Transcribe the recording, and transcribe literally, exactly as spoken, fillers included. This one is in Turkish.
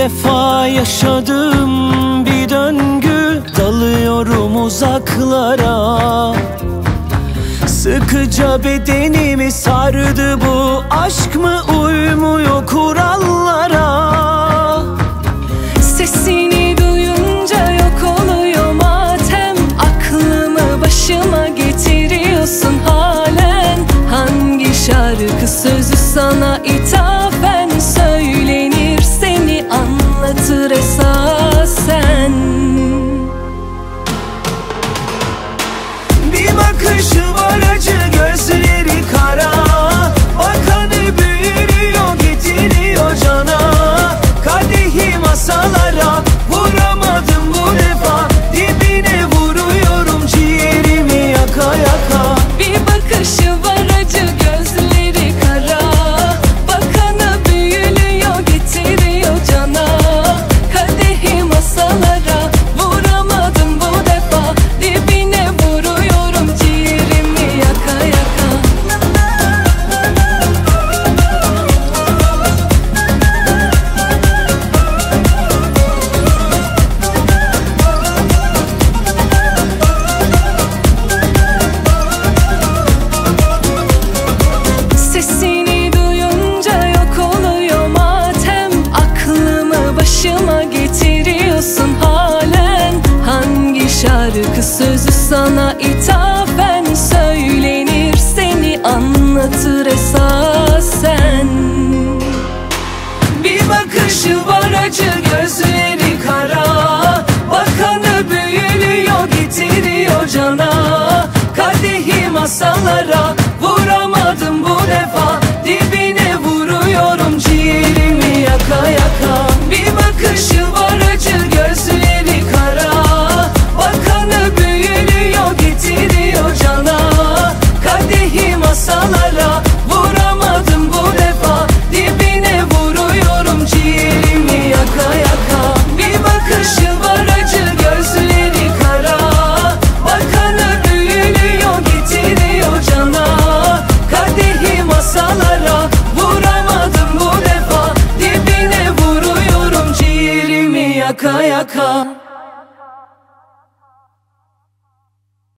defa yaşadım bir döngü, dalıyorum uzaklara. Sıkıca bedenimi sardı bu aşk mı, uymuyor kurallara. Sesini duyunca yok oluyor matem, aklımı başıma getiriyorsun halen. Hangi şarkı sözü sana ithafen söylenir, seni anlatır esasen. Bir bakışı var acı, gözleri kara, bakanı büyülüyor, getiriyor cana. Kadehi masalara vuramadım bu defa, dibine vuruyorum ciğerimi yaka yaka. Bir bakışı var acı, gözleri kara, bakanı büyülüyor, getiriyor cana. Kadehi masalara vuramadım bu defa, dibine vuruyorum ciğerimi yaka yaka. Sesini duyunca yok oluyor matem, aklımı başıma getiriyorsun halen. Hangi şarkı sözü sana ithafen söylenir, seni anlatır esasen. Bir bakışı var acı, gözleri kara, bakanı büyülüyor, getiriyor cana. Kadehi masalara vuramadım bu defa, dibine vuruyorum ciğerimi yaka yaka. Bir bakışı var acı, gözleri kara, bakanı büyülüyor, getiriyor cana. Kadehi masalara vuramadım bu defa, dibine vuruyorum ciğerimi yaka yaka. Bir bakışı var acı, gözleri kara, bakanı büyülüyor, getiriyor cana. Kadehi masalara vuramadım bu defa, dibine vuruyorum ciğerimi yaka yaka.